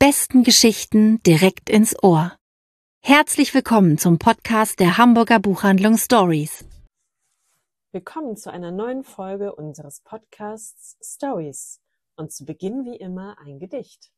besten Geschichten direkt ins Ohr. Herzlich willkommen zum Podcast der Hamburger Buchhandlung Stories. Willkommen zu einer neuen Folge unseres Podcasts Stories. Und zu Beginn wie immer ein Gedicht.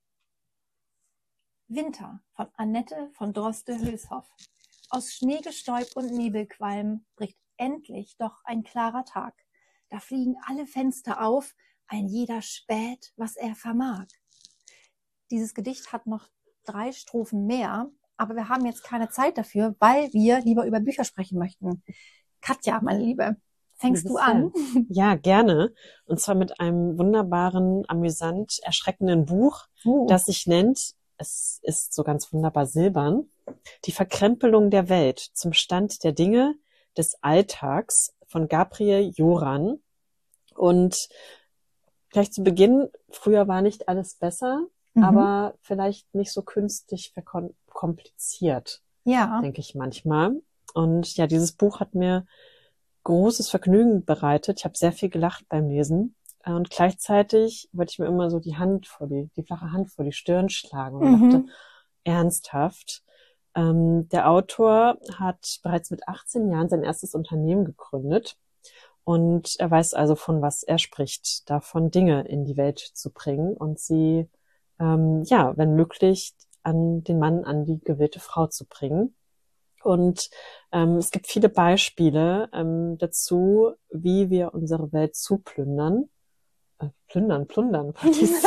Winter von Annette von Droste-Hülshoff. Aus Schneegestäub und Nebelqualm bricht endlich doch ein klarer Tag. Da fliegen alle Fenster auf, ein jeder späht, was er vermag. Dieses Gedicht hat noch 3 Strophen mehr, aber wir haben jetzt keine Zeit dafür, weil wir lieber über Bücher sprechen möchten. Katja, meine Liebe, fängst du an? Ja, gerne. Und zwar mit einem wunderbaren, amüsant erschreckenden Buch, das sich nennt, es ist so ganz wunderbar silbern, Die Verkrempelung der Welt zum Stand der Dinge des Alltags von Gabriel Joran. Und gleich zu Beginn, früher war nicht alles besser, aber vielleicht nicht so künstlich verkompliziert, denke ich manchmal. Und ja, dieses Buch hat mir großes Vergnügen bereitet. Ich habe sehr viel gelacht beim Lesen. Und gleichzeitig wollte ich mir immer so die flache Hand vor die Stirn schlagen und dachte, ernsthaft. Der Autor hat bereits mit 18 Jahren sein erstes Unternehmen gegründet. Und er weiß also, von was er spricht, davon Dinge in die Welt zu bringen und sie, wenn möglich, an den Mann, an die gewillte Frau zu bringen. Und es gibt viele Beispiele dazu, wie wir unsere Welt zuplündern. Plündern, wollte ich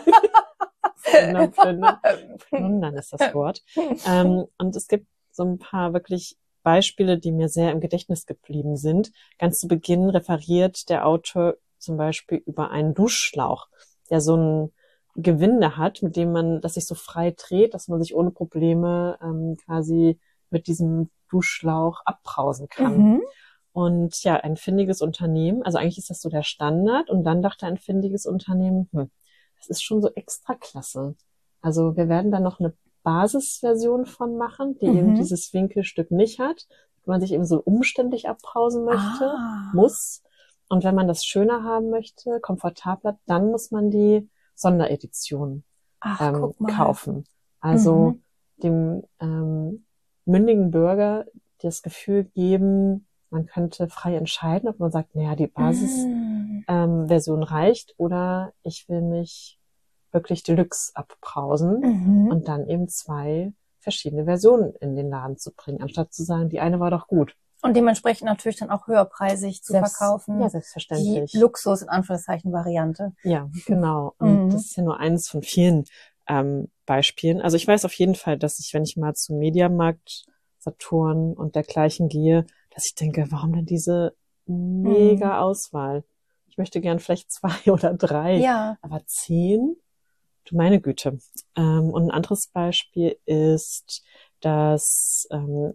sagen. Plündern ist das Wort. Und es gibt so ein paar wirklich Beispiele, die mir sehr im Gedächtnis geblieben sind. Ganz zu Beginn referiert der Autor zum Beispiel über einen Duschschlauch, der so ein Gewinde hat, mit dem das sich so frei dreht, dass man sich ohne Probleme quasi mit diesem Duschschlauch abbrausen kann. Und ja, ein findiges Unternehmen, also eigentlich ist das so der Standard, und dann dachte ein findiges Unternehmen, das ist schon so extra klasse. Also wir werden da noch eine Basisversion von machen, die eben dieses Winkelstück nicht hat, wenn man sich eben so umständlich abbrausen muss. Und wenn man das schöner haben möchte, komfortabler, dann muss man die Sonderedition kaufen. Also dem mündigen Bürger das Gefühl geben, man könnte frei entscheiden, ob man sagt, naja, die Basisversion reicht, oder ich will mich wirklich Deluxe abbrausen und dann eben 2 verschiedene Versionen in den Laden zu bringen, anstatt zu sagen, die eine war doch gut. Und dementsprechend natürlich dann auch höherpreisig zu verkaufen. Ja, selbstverständlich. Die Luxus, in Anführungszeichen, Variante. Ja, genau. Und das ist ja nur eines von vielen Beispielen. Also ich weiß auf jeden Fall, dass wenn ich mal zum Mediamarkt, Saturn und dergleichen gehe, dass ich denke, warum denn diese mega Auswahl? Ich möchte gern vielleicht 2 oder 3, aber 10? Du meine Güte. Und ein anderes Beispiel ist, dass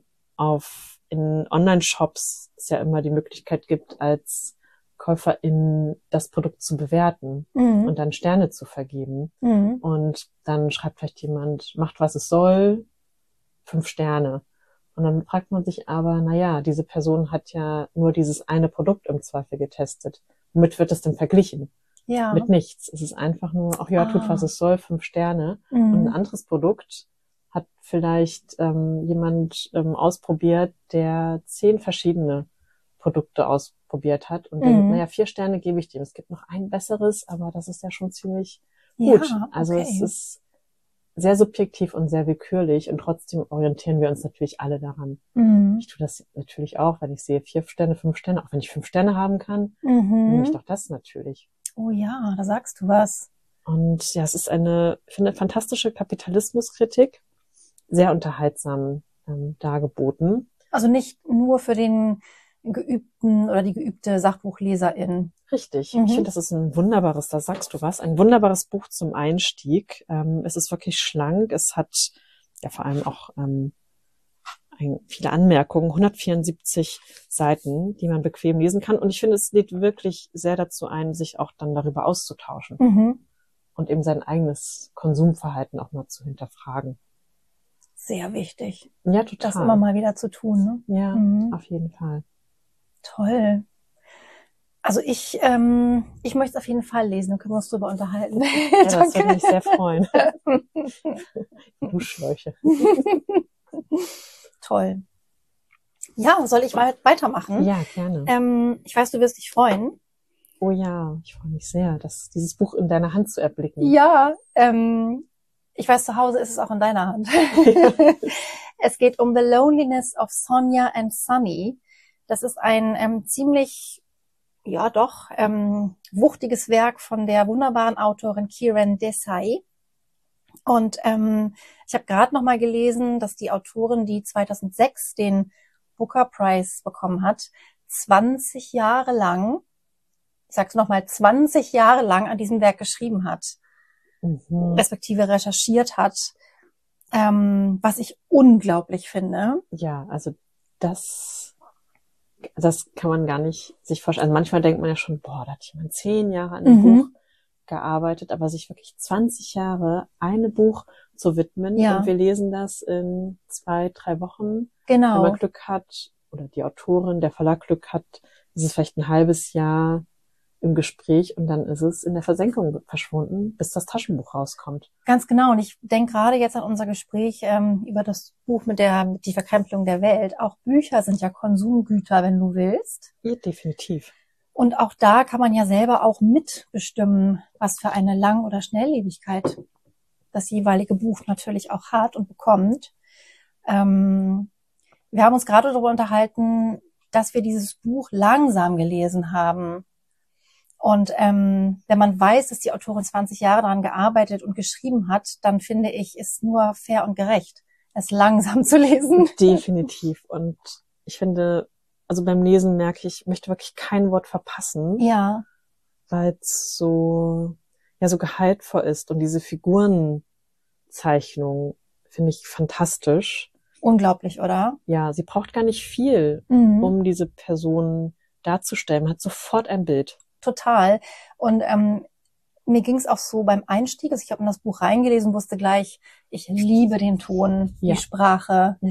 in Online-Shops es ja immer die Möglichkeit gibt, als Käuferin das Produkt zu bewerten und dann Sterne zu vergeben. Und dann schreibt vielleicht jemand, macht was es soll, 5 Sterne. Und dann fragt man sich aber, naja, diese Person hat ja nur dieses eine Produkt im Zweifel getestet. Womit wird es denn verglichen? Ja. Mit nichts. Es ist einfach nur, tut was es soll, 5 Sterne. Und ein anderes Produkt hat vielleicht jemand ausprobiert, der 10 verschiedene Produkte ausprobiert hat und denkt, naja, 4 Sterne gebe ich dem. Es gibt noch ein besseres, aber das ist ja schon ziemlich gut. Also es ist sehr subjektiv und sehr willkürlich, und trotzdem orientieren wir uns natürlich alle daran. Ich tue das natürlich auch, wenn ich sehe 4 Sterne, 5 Sterne, auch wenn ich 5 Sterne haben kann, nehme ich doch das natürlich. Oh ja, da sagst du was. Und ja, es ist eine fantastische Kapitalismuskritik, sehr unterhaltsam dargeboten. Also nicht nur für den geübten oder die geübte Sachbuchleserin. Richtig. Ich finde, das ist ein wunderbares, da sagst du was, ein wunderbares Buch zum Einstieg. Es ist wirklich schlank. Es hat ja vor allem auch viele Anmerkungen, 174 Seiten, die man bequem lesen kann. Und ich finde, es lädt wirklich sehr dazu ein, sich auch dann darüber auszutauschen und eben sein eigenes Konsumverhalten auch mal zu hinterfragen. Sehr wichtig. Ja, total. Das immer mal wieder zu tun, ne? Ja, auf jeden Fall. Toll. Also ich möchte es auf jeden Fall lesen, dann können wir uns drüber unterhalten. Ja, das würde mich sehr freuen. Duschschläuche. Toll. Ja, soll ich weitermachen? Ja, gerne. Ich weiß, du wirst dich freuen. Oh ja, ich freue mich sehr, dieses Buch in deiner Hand zu erblicken. Ja, ich weiß, zu Hause ist es auch in deiner Hand. Es geht um The Loneliness of Sonia and Sunny. Das ist ein ziemlich, ja doch, wuchtiges Werk von der wunderbaren Autorin Kiran Desai. Und ich habe gerade noch mal gelesen, dass die Autorin, die 2006 den Booker Prize bekommen hat, 20 Jahre lang, ich sag's nochmal, 20 Jahre lang an diesem Werk geschrieben hat, respektive recherchiert hat, was ich unglaublich finde. Ja, also das kann man gar nicht sich vorstellen. Also manchmal denkt man ja schon, boah, da hat jemand 10 Jahre an dem Buch gearbeitet, aber sich wirklich 20 Jahre einem Buch zu widmen. Ja. Und wir lesen das in 2-3 Wochen. Genau. Wenn man Glück hat, oder die Autorin, der Verlag Glück hat, ist es vielleicht ein halbes Jahr im Gespräch und dann ist es in der Versenkung verschwunden, bis das Taschenbuch rauskommt. Ganz genau. Und ich denke gerade jetzt an unser Gespräch über das Buch mit die Verkrempelung der Welt. Auch Bücher sind ja Konsumgüter, wenn du willst. Ja, definitiv. Und auch da kann man ja selber auch mitbestimmen, was für eine Lang- oder Schnelllebigkeit das jeweilige Buch natürlich auch hat und bekommt. Wir haben uns gerade darüber unterhalten, dass wir dieses Buch langsam gelesen haben. Und wenn man weiß, dass die Autorin 20 Jahre daran gearbeitet und geschrieben hat, dann finde ich, ist nur fair und gerecht, es langsam zu lesen. Definitiv. Und ich finde, also beim Lesen merke ich möchte wirklich kein Wort verpassen. Ja. Weil es so gehaltvoll ist. Und diese Figurenzeichnung finde ich fantastisch. Unglaublich, oder? Ja, sie braucht gar nicht viel, um diese Person darzustellen. Man hat sofort ein Bild. Total. Und mir ging es auch so beim Einstieg, also ich habe in das Buch reingelesen, wusste gleich, ich liebe den Ton, die Sprache,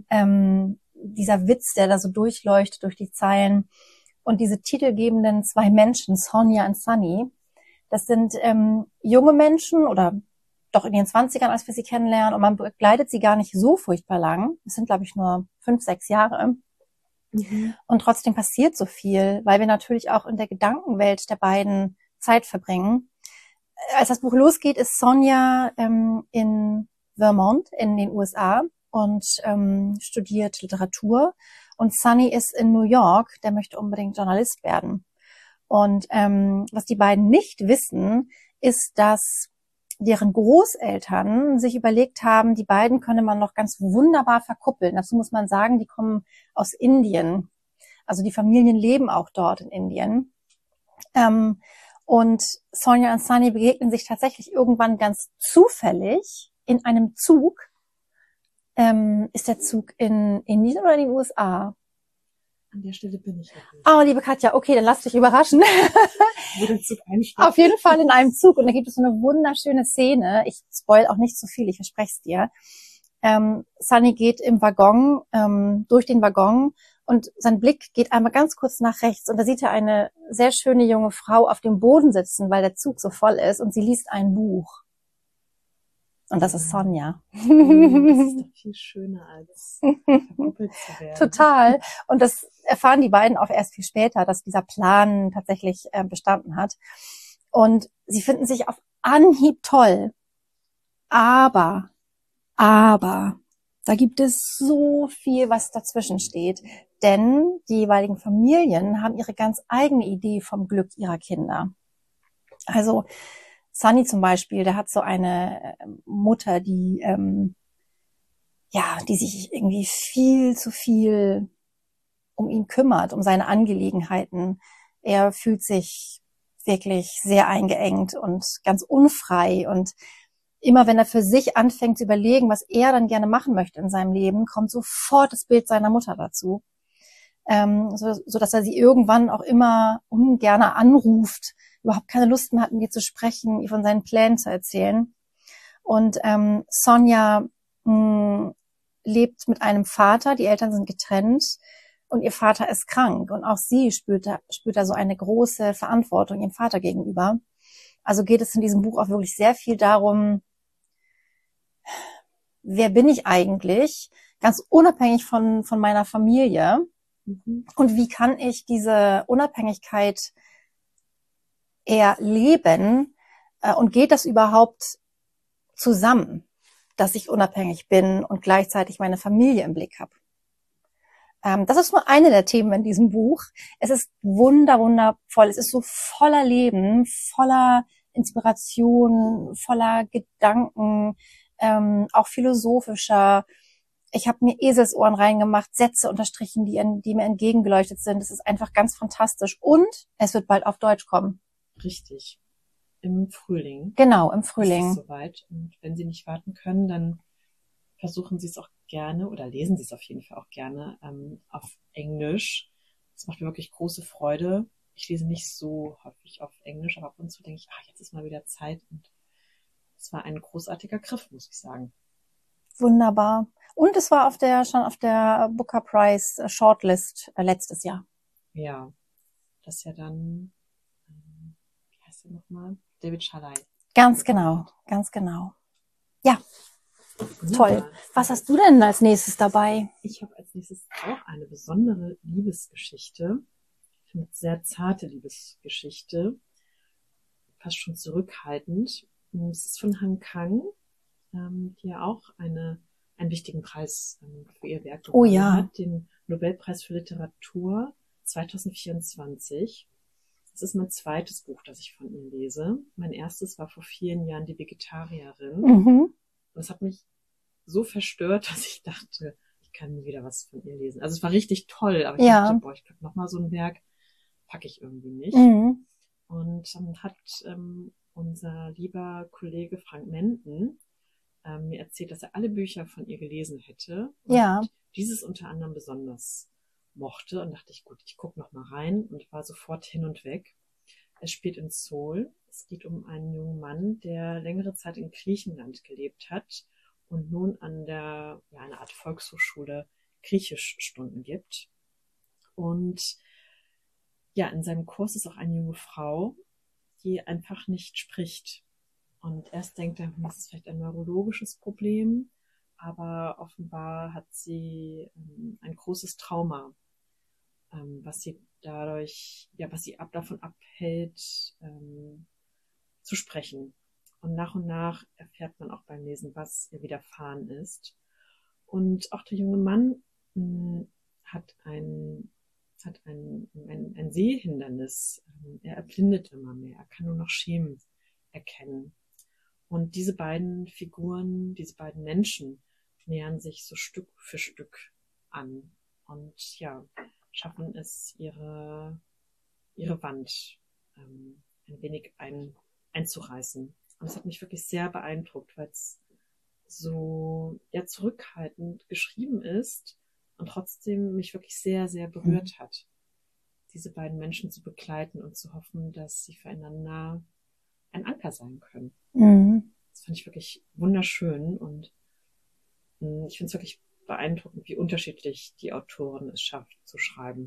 dieser Witz, der da so durchleuchtet durch die Zeilen und diese titelgebenden 2 Menschen, Sonia und Sunny. Das sind junge Menschen oder doch in ihren 20ern, als wir sie kennenlernen, und man begleitet sie gar nicht so furchtbar lang. Es sind, glaube ich, nur 5-6 Jahre. Und trotzdem passiert so viel, weil wir natürlich auch in der Gedankenwelt der beiden Zeit verbringen. Als das Buch losgeht, ist Sonia in Vermont in den USA und studiert Literatur. Und Sunny ist in New York, der möchte unbedingt Journalist werden. Und was die beiden nicht wissen, ist, dass deren Großeltern sich überlegt haben, die beiden könne man noch ganz wunderbar verkuppeln. Dazu muss man sagen, die kommen aus Indien. Also die Familien leben auch dort in Indien. Und Sonia und Sunny begegnen sich tatsächlich irgendwann ganz zufällig in einem Zug. Ist der Zug in Indien oder in den USA? An der Stelle bin ich. Oh, liebe Katja, okay, dann lass dich überraschen. Wo der Zug einsteigt. Auf jeden Fall in einem Zug. Und da gibt es so eine wunderschöne Szene. Ich spoil auch nicht zu viel, ich verspreche es dir. Sunny geht im Waggon, durch den Waggon, und sein Blick geht einmal ganz kurz nach rechts. Und da sieht er eine sehr schöne junge Frau auf dem Boden sitzen, weil der Zug so voll ist. Und sie liest ein Buch. Und das ist Sonja. Das ist doch viel schöner, als verkuppelt zu werden. Total. Und das erfahren die beiden auch erst viel später, dass dieser Plan tatsächlich bestanden hat. Und sie finden sich auf Anhieb toll. Aber, da gibt es so viel, was dazwischen steht. Denn die jeweiligen Familien haben ihre ganz eigene Idee vom Glück ihrer Kinder. Also Sunny zum Beispiel, der hat so eine Mutter, die die sich irgendwie viel zu viel um ihn kümmert, um seine Angelegenheiten. Er fühlt sich wirklich sehr eingeengt und ganz unfrei. Und immer wenn er für sich anfängt zu überlegen, was er dann gerne machen möchte in seinem Leben, kommt sofort das Bild seiner Mutter dazu. So dass er sie irgendwann auch immer ungerne anruft, überhaupt keine Lust mehr hat, mit ihr zu sprechen, ihr von seinen Plänen zu erzählen. Und Sonja lebt mit einem Vater, die Eltern sind getrennt, Und ihr Vater ist krank und auch sie spürt da so eine große Verantwortung ihrem Vater gegenüber. Also geht es in diesem Buch auch wirklich sehr viel darum, wer bin ich eigentlich, ganz unabhängig von meiner Familie, und wie kann ich diese Unabhängigkeit eher leben, und geht das überhaupt zusammen, dass ich unabhängig bin und gleichzeitig meine Familie im Blick habe. Das ist nur eine der Themen in diesem Buch. Es ist wundervoll. Es ist so voller Leben, voller Inspiration, voller Gedanken, auch philosophischer. Ich habe mir Eselsohren reingemacht, Sätze unterstrichen, die mir entgegengeleuchtet sind. Es ist einfach ganz fantastisch. Und es wird bald auf Deutsch kommen. Richtig. Im Frühling. Genau, im Frühling. Ist es soweit. Und wenn Sie nicht warten können, dann versuchen Sie es auch gerne oder lesen Sie es auf jeden Fall auch gerne auf Englisch. Es macht mir wirklich große Freude. Ich lese nicht so häufig auf Englisch, aber ab und zu denke ich, jetzt ist mal wieder Zeit. Und es war ein großartiger Griff, muss ich sagen. Wunderbar. Und es war schon auf der Booker Prize Shortlist letztes Jahr. Ja, das ist ja dann, wie heißt der nochmal? David Shalai. Ganz genau, ganz genau. Ja, Wunderbar. Toll. Was hast du denn als nächstes dabei? Ich habe als nächstes auch eine besondere Liebesgeschichte. Eine sehr zarte Liebesgeschichte. Fast schon zurückhaltend. Es ist von Han Kang, die ja auch einen wichtigen Preis für ihr Werk gewonnen hat. Den Nobelpreis für Literatur 2024. Das ist mein zweites Buch, das ich von ihr lese. Mein erstes war vor vielen Jahren Die Vegetarierin. Und das hat mich so verstört, dass ich dachte, ich kann nie wieder was von ihr lesen. Also es war richtig toll, aber ich dachte, ich glaube, nochmal so ein Werk packe ich irgendwie nicht. Und dann hat unser lieber Kollege Frank Menden mir erzählt, dass er alle Bücher von ihr gelesen hätte. Und dieses unter anderem besonders mochte. Und dachte ich, gut, ich gucke noch mal rein und war sofort hin und weg. Es spielt in Seoul. Es geht um einen jungen Mann, der längere Zeit in Griechenland gelebt hat und nun an einer Art Volkshochschule Griechischstunden gibt. Und in seinem Kurs ist auch eine junge Frau, die einfach nicht spricht. Und erst denkt er, das ist vielleicht ein neurologisches Problem, aber offenbar hat sie ein großes Trauma, was sie davon abhält, zu sprechen. Und nach erfährt man auch beim Lesen, was ihr widerfahren ist. Und auch der junge Mann hat ein Sehhindernis. Er erblindet immer mehr. Er kann nur noch Schemen erkennen. Und diese beiden Figuren, diese beiden Menschen nähern sich so Stück für Stück an und schaffen es, ihre Wand ein wenig einzureißen. Und das hat mich wirklich sehr beeindruckt, weil es so zurückhaltend geschrieben ist und trotzdem mich wirklich sehr, sehr berührt hat, diese beiden Menschen zu begleiten und zu hoffen, dass sie füreinander ein Anker sein können. Das fand ich wirklich wunderschön und ich finde es wirklich beeindruckend, wie unterschiedlich die Autorin es schafft zu schreiben.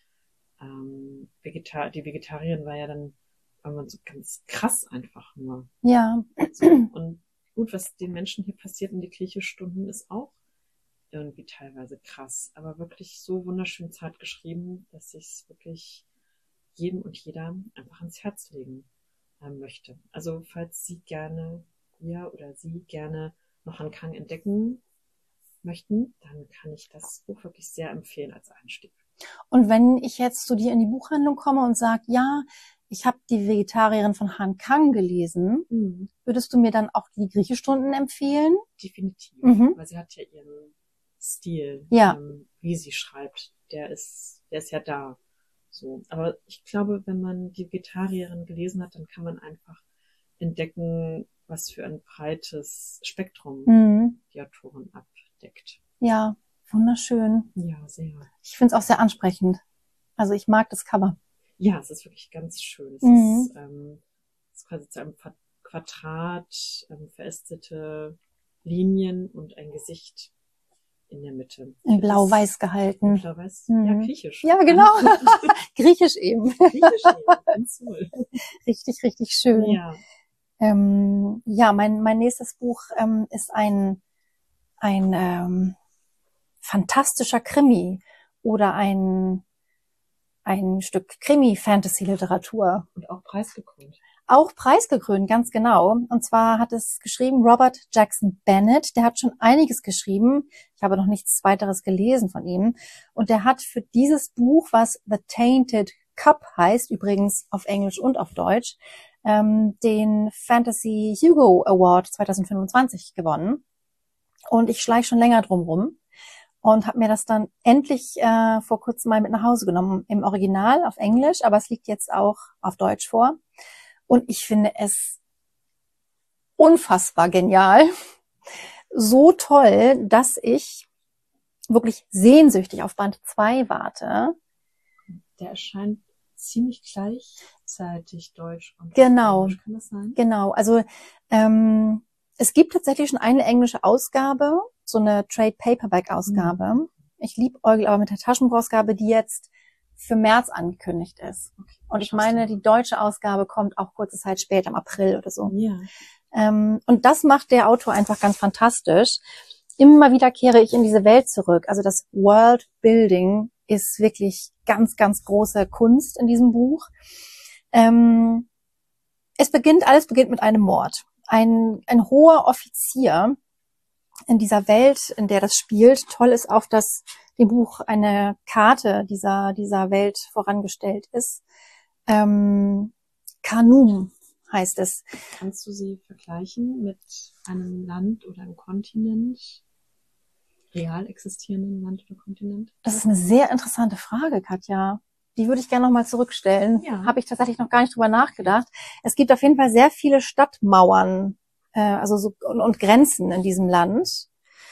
Die Vegetarierin war ja dann irgendwann so ganz krass einfach nur. Ja. So, und gut, was den Menschen hier passiert in die Griechischstunden ist auch irgendwie teilweise krass, aber wirklich so wunderschön zart geschrieben, dass ich es wirklich jedem und jeder einfach ans Herz legen möchte. Also falls Sie gerne noch Han Kang entdecken möchten, dann kann ich das Buch wirklich sehr empfehlen als Einstieg. Und wenn ich jetzt zu dir in die Buchhandlung komme und sage, ich habe die Vegetarierin von Han Kang gelesen, würdest du mir dann auch die Griechischstunden empfehlen? Definitiv, weil sie hat ja ihren Stil, wie sie schreibt, der ist ja da. So. Aber ich glaube, wenn man die Vegetarierin gelesen hat, dann kann man einfach entdecken, was für ein breites Spektrum die Autorin abdeckt. Ja, wunderschön. Ja, sehr. Ich finde es auch sehr ansprechend. Also ich mag das Cover. Ja, es ist wirklich ganz schön. Es ist quasi zu einem Quadrat, verästete Linien und ein Gesicht in der Mitte. In blau-weiß gehalten. Blau-weiß, ja, griechisch. Ja, genau. Griechisch eben. Griechisch eben, ganz toll. Richtig, richtig schön. Ja. Ja, mein nächstes Buch ist ein fantastischer Krimi oder ein Stück Krimi-Fantasy-Literatur. Und auch preisgekrönt. Auch preisgekrönt, ganz genau. Und zwar hat es geschrieben Robert Jackson Bennett. Der hat schon einiges geschrieben. Ich habe noch nichts weiteres gelesen von ihm. Und der hat für dieses Buch, was The Tainted Cup heißt, übrigens auf Englisch und auf Deutsch, den Fantasy Hugo Award 2025 gewonnen. Und ich schleiche schon länger drum rum und habe mir das dann endlich vor kurzem mal mit nach Hause genommen. Im Original auf Englisch, aber es liegt jetzt auch auf Deutsch vor. Und ich finde es unfassbar genial. So toll, dass ich wirklich sehnsüchtig auf Band 2 warte. Der erscheint ziemlich gleichzeitig Deutsch und Genau. Englisch. Kann das sein? Genau. Also es gibt tatsächlich schon eine englische Ausgabe, so eine Trade-Paperback-Ausgabe. Ich liebäugle aber mit der Taschenbuchausgabe, die jetzt für März angekündigt ist. Okay. Und ich meine, die deutsche Ausgabe kommt auch kurze Zeit später, im April oder so. Ja. Und das macht der Autor einfach ganz fantastisch. Immer wieder kehre ich in diese Welt zurück. Also das World Building ist wirklich ganz, ganz große Kunst in diesem Buch. Alles beginnt mit einem Mord. Ein hoher Offizier in dieser Welt, in der das spielt. Toll ist auch, dass dem Buch eine Karte dieser Welt vorangestellt ist. Kanum heißt es. Kannst du sie vergleichen mit einem Land oder einem Kontinent? Real existierenden Land oder Kontinent? Das ist eine sehr interessante Frage, Katja. Die würde ich gerne nochmal zurückstellen. Ja. Habe ich tatsächlich noch gar nicht drüber nachgedacht. Es gibt auf jeden Fall sehr viele Stadtmauern, und Grenzen in diesem Land.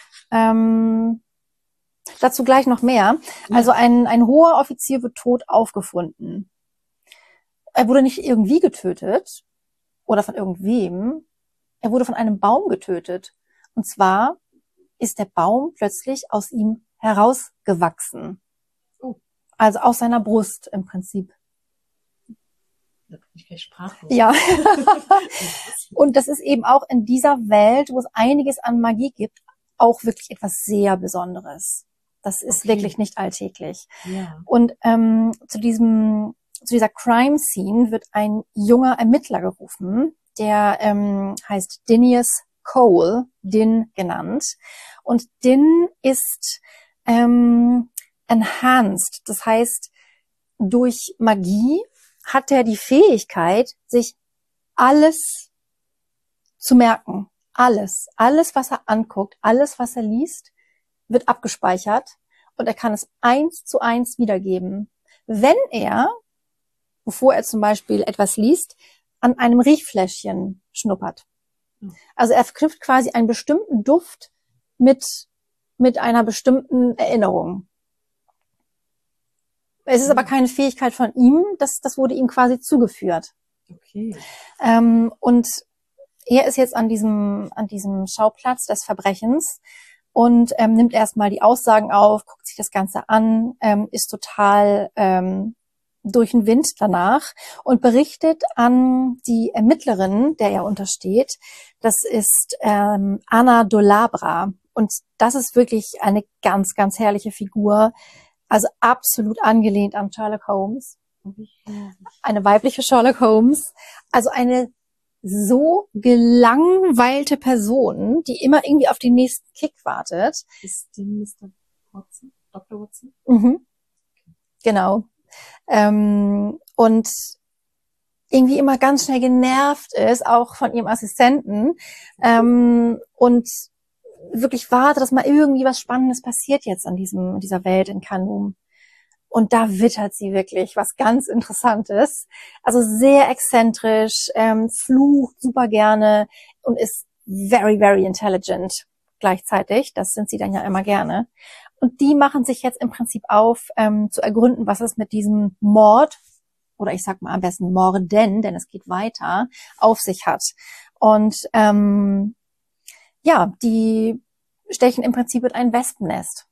Dazu gleich noch mehr. Ja. Also ein hoher Offizier wird tot aufgefunden. Er wurde nicht irgendwie getötet oder von irgendwem. Er wurde von einem Baum getötet. Und zwar ist der Baum plötzlich aus ihm herausgewachsen. Oh. Also aus seiner Brust im Prinzip. Da bin ich gleich sprachlos. Ja. Und das ist eben auch in dieser Welt, wo es einiges an Magie gibt, auch wirklich etwas sehr Besonderes. Das ist wirklich nicht alltäglich. Ja. Und zu dieser Crime Scene wird ein junger Ermittler gerufen, der heißt Dinius Cole, Din genannt. Und Din ist enhanced. Das heißt, durch Magie hat er die Fähigkeit, sich alles zu merken. Alles, was er anguckt, alles, was er liest, wird abgespeichert und er kann es 1:1 wiedergeben. Wenn er, bevor er zum Beispiel etwas liest, an einem Riechfläschchen schnuppert. Also er verknüpft quasi einen bestimmten Duft mit einer bestimmten Erinnerung. Es ist aber keine Fähigkeit von ihm, das wurde ihm quasi zugeführt. Okay. Und er ist jetzt an diesem Schauplatz des Verbrechens und nimmt erstmal die Aussagen auf, guckt sich das Ganze an, ist total durch den Wind danach und berichtet an die Ermittlerin, der er untersteht. Das ist Anna Dolabra. Und das ist wirklich eine ganz, ganz herrliche Figur. Also absolut angelehnt an Sherlock Holmes. Eine weibliche Sherlock Holmes. Also eine so gelangweilte Person, die immer irgendwie auf den nächsten Kick wartet. Ist die Mr. Watson? Dr. Watson? Mhm. Genau. Und irgendwie immer ganz schnell genervt ist, auch von ihrem Assistenten. Und wirklich warte, dass mal irgendwie was Spannendes passiert jetzt in dieser Welt in Kanum. Und da wittert sie wirklich was ganz Interessantes. Also sehr exzentrisch, flucht super gerne und ist very, very intelligent gleichzeitig. Das sind sie dann ja immer gerne. Und die machen sich jetzt im Prinzip auf, zu ergründen, was es mit diesem Mord, oder ich sag mal am besten Morden, denn es geht weiter, auf sich hat. Und ja, die stechen im Prinzip in ein Wespennest.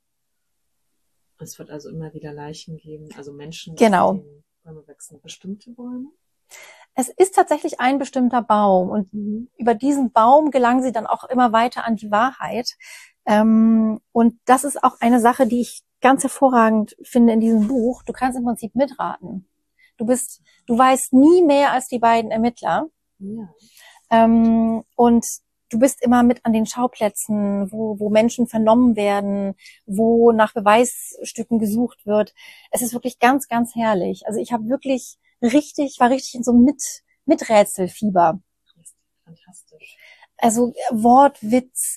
Es wird also immer wieder Leichen geben, also Menschen, Genau. die Bäume wachsen. Bestimmte Bäume? Es ist tatsächlich ein bestimmter Baum und über diesen Baum gelangen sie dann auch immer weiter an die Wahrheit. Und das ist auch eine Sache, die ich ganz hervorragend finde in diesem Buch. Du kannst im Prinzip mitraten. Du weißt nie mehr als die beiden Ermittler. Ja. Und du bist immer mit an den Schauplätzen, wo Menschen vernommen werden, wo nach Beweisstücken gesucht wird. Es ist wirklich ganz, ganz herrlich. Also ich habe war richtig in so einem Miträtselfieber. Fantastisch. Also Wortwitz,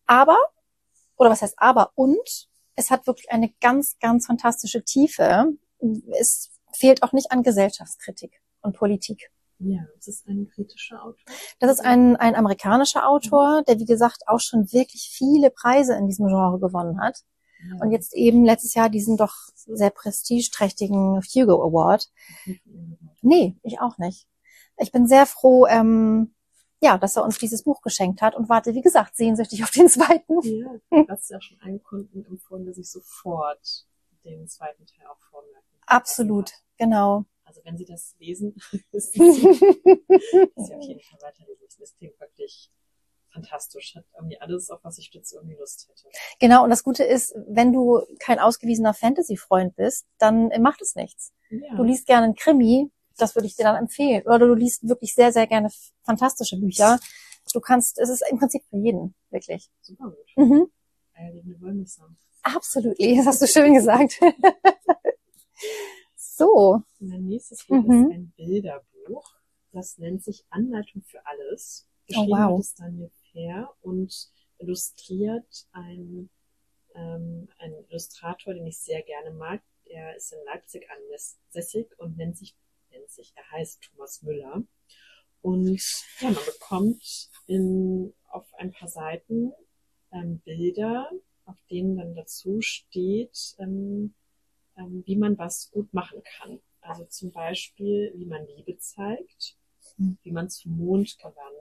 und es hat wirklich eine ganz, ganz fantastische Tiefe. Es fehlt auch nicht an Gesellschaftskritik und Politik. Ja, das ist ein kritischer Autor. Das ist ein amerikanischer Autor, der, wie gesagt, auch schon wirklich viele Preise in diesem Genre gewonnen hat. Ja. Und jetzt eben letztes Jahr diesen doch sehr prestigeträchtigen Hugo Award. Nee, ich auch nicht. Ich bin sehr froh, dass er uns dieses Buch geschenkt hat und warte, wie gesagt, sehnsüchtig auf den zweiten. Ja, du hast ja schon einen Kunden empfohlen, der sich sofort den zweiten Teil auch vormerken. Absolut, genau. Also wenn Sie das lesen, ist Sie auf jeden Fall weiterlesen. Das klingt wirklich fantastisch. Hat irgendwie alles, auf was ich jetzt irgendwie Lust hätte. Genau, und das Gute ist, wenn du kein ausgewiesener Fantasy-Freund bist, dann macht es nichts. Ja. Du liest gerne einen Krimi, das würde ich dir dann empfehlen. Oder du liest wirklich sehr, sehr gerne fantastische Bücher. Es ist im Prinzip für jeden, wirklich. Super gut. Wir wollen nicht sagen. Absolut, das hast du schön gesagt. So. Mein nächstes Buch ist ein Bilderbuch. Das nennt sich Anleitung für alles. Geschrieben hat es Daniel Fehr und illustriert ein Illustrator, den ich sehr gerne mag. Er ist in Leipzig ansässig und er heißt Thomas Müller. Und ja, man bekommt auf ein paar Seiten Bilder, auf denen dann dazu steht, wie man was gut machen kann. Also zum Beispiel, wie man Liebe zeigt, wie man zum Mond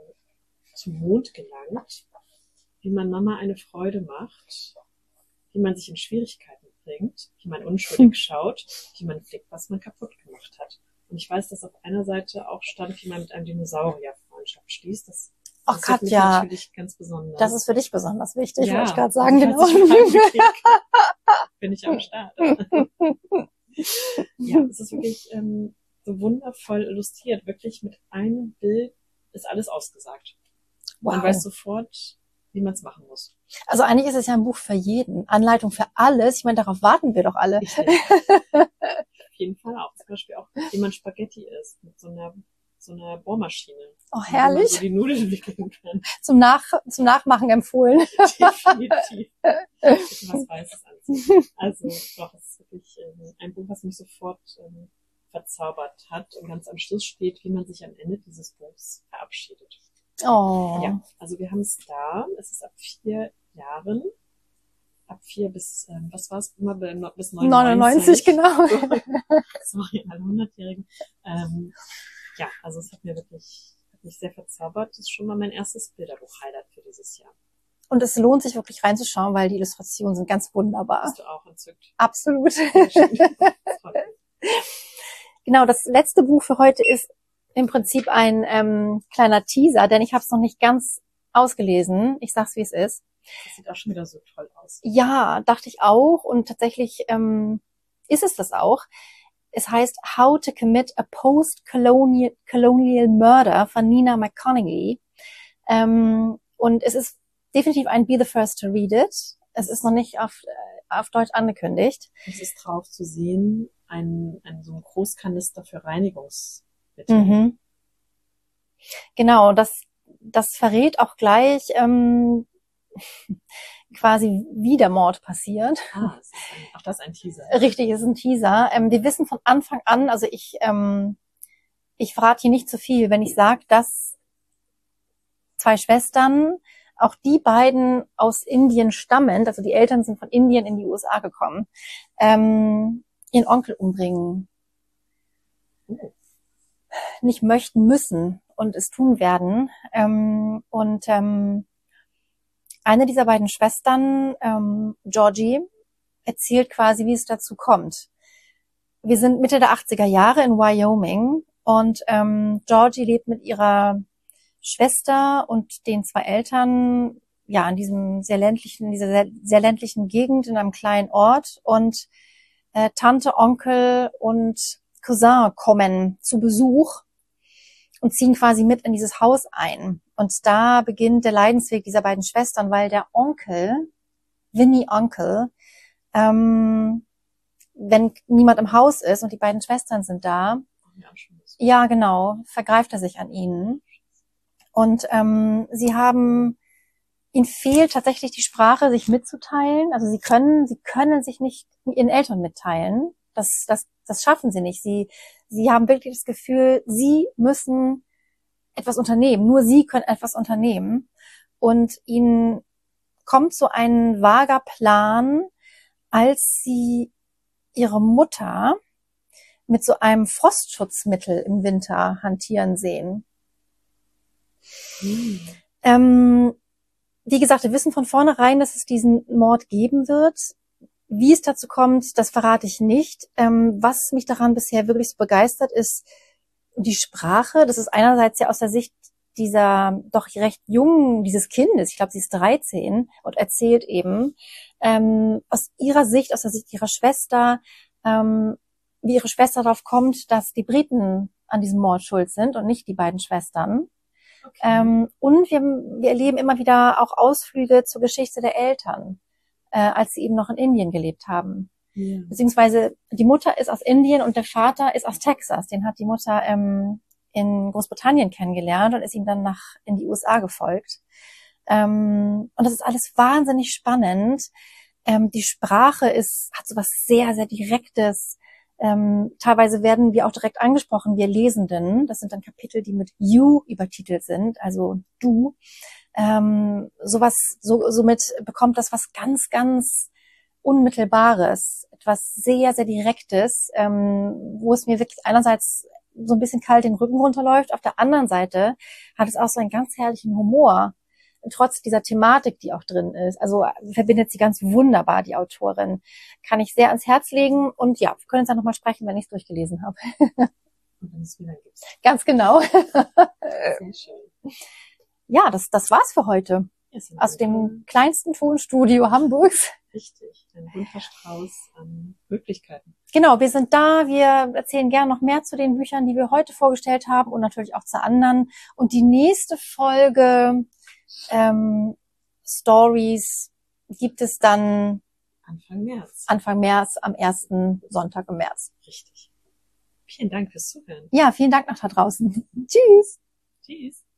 gelangt, wie man Mama eine Freude macht, wie man sich in Schwierigkeiten bringt, wie man unschuldig schaut, wie man flickt, was man kaputt gemacht hat. Und ich weiß, dass auf einer Seite auch stand, wie man mit einem Dinosaurier Freundschaft schließt. Das ist für mich natürlich ganz besonders. Das ist für dich besonders wichtig, ja, wollte ich gerade sagen. Genau. Bin ich am Start. Ja, es ist wirklich so wundervoll illustriert. Wirklich mit einem Bild ist alles ausgesagt. Wow. Man weiß sofort, wie man es machen muss. Also eigentlich ist es ja ein Buch für jeden. Anleitung für alles. Ich meine, darauf warten wir doch alle. Auf jeden Fall auch. Zum Beispiel auch, wie man Spaghetti isst mit so einer Bohrmaschine. Oh, herrlich. Wie man so die Nudeln wickeln kann. Zum Nachmachen empfohlen. Definitiv. Was Weißes anziehen. Also doch, es ist wirklich ein Buch, was mich sofort verzaubert hat und ganz am Schluss steht, wie man sich am Ende dieses Buchs verabschiedet. Oh. Ja, also wir haben es da. Es ist ab 4 Jahren. Ab 4 bis, was war es? Immer bis 99, genau. Das machen alle 100-Jährigen. Ja, also es hat mich sehr verzaubert. Das ist schon mal mein erstes Bilderbuch-Highlight für dieses Jahr. Und es lohnt sich wirklich reinzuschauen, weil die Illustrationen sind ganz wunderbar. Bist du auch entzückt? Absolut. Genau, das letzte Buch für heute ist im Prinzip ein kleiner Teaser, denn ich habe es noch nicht ganz ausgelesen. Ich sag's, wie es ist. Das sieht auch schon wieder so toll aus. Ja, dachte ich auch. Und tatsächlich ist es das auch. Es heißt How to Commit a Post-Colonial Murder von Nina McConnelly. Und es ist definitiv ein Be the First to Read It. Es ist noch nicht auf Deutsch angekündigt. Es ist drauf zu sehen, so ein Großkanister für Reinigungsmittel. Genau, das verrät auch gleich quasi, wie der Mord passiert. Auch das ein Teaser. Richtig, ist ein Teaser. Wir wissen von Anfang an, also ich verrate hier nicht zu viel, wenn ich sage, dass 2 Schwestern, auch die beiden aus Indien stammend, also die Eltern sind von Indien in die USA gekommen, ihren Onkel umbringen. Nicht möchten, müssen und es tun werden. eine dieser beiden Schwestern, Georgie, erzählt quasi, wie es dazu kommt. Wir sind Mitte der 80er Jahre in Wyoming und Georgie lebt mit ihrer Schwester und den 2 Eltern ja in dieser sehr ländlichen Gegend in einem kleinen Ort, und Tante, Onkel und Cousin kommen zu Besuch und ziehen quasi mit in dieses Haus ein. Und da beginnt der Leidensweg dieser beiden Schwestern, weil der Onkel, Winnie Onkel, wenn niemand im Haus ist und die beiden Schwestern sind da, ja genau, vergreift er sich an ihnen. Und ihnen fehlt tatsächlich die Sprache, sich mitzuteilen. Also sie können sich nicht mit ihren Eltern mitteilen. Das schaffen sie nicht. Sie haben wirklich das Gefühl, sie müssen etwas unternehmen. Nur sie können etwas unternehmen. Und ihnen kommt so ein vager Plan, als sie ihre Mutter mit so einem Frostschutzmittel im Winter hantieren sehen. Wie gesagt, wir wissen von vornherein, dass es diesen Mord geben wird. Wie es dazu kommt, das verrate ich nicht. Was mich daran bisher wirklich so begeistert, ist die Sprache. Das ist einerseits ja aus der Sicht dieser doch recht jungen, dieses Kindes, ich glaube, sie ist 13, und erzählt eben aus ihrer Sicht, aus der Sicht ihrer Schwester, wie ihre Schwester darauf kommt, dass die Briten an diesem Mord schuld sind und nicht die beiden Schwestern. Okay. Und wir erleben immer wieder auch Ausflüge zur Geschichte der Eltern, als sie eben noch in Indien gelebt haben. Ja. Beziehungsweise die Mutter ist aus Indien und der Vater ist aus Texas. Den hat die Mutter in Großbritannien kennengelernt und ist ihm dann in die USA gefolgt. Und das ist alles wahnsinnig spannend. Die Sprache hat so was sehr, sehr Direktes. Teilweise werden wir auch direkt angesprochen, wir Lesenden. Das sind dann Kapitel, die mit you übertitelt sind, also du. Somit bekommt das was ganz, ganz Unmittelbares, etwas sehr, sehr Direktes, wo es mir wirklich einerseits so ein bisschen kalt den Rücken runterläuft. Auf der anderen Seite hat es auch so einen ganz herrlichen Humor, trotz dieser Thematik, die auch drin ist. Also verbindet sie ganz wunderbar, die Autorin. Kann ich sehr ans Herz legen. Und ja, wir können uns dann nochmal sprechen, wenn ich es durchgelesen habe. Und wenn es wieder gibt. Ganz genau. Sehr schön. Ja, das war's für heute. Aus dem kleinsten Tonstudio Hamburgs. Richtig, ein bunter Strauß an Möglichkeiten. Genau, wir sind da. Wir erzählen gerne noch mehr zu den Büchern, die wir heute vorgestellt haben, und natürlich auch zu anderen. Und die nächste Folge Stories gibt es dann Anfang März, am 1. Sonntag im März. Richtig. Vielen Dank fürs Zuhören. Ja, vielen Dank noch da draußen. Tschüss. Tschüss.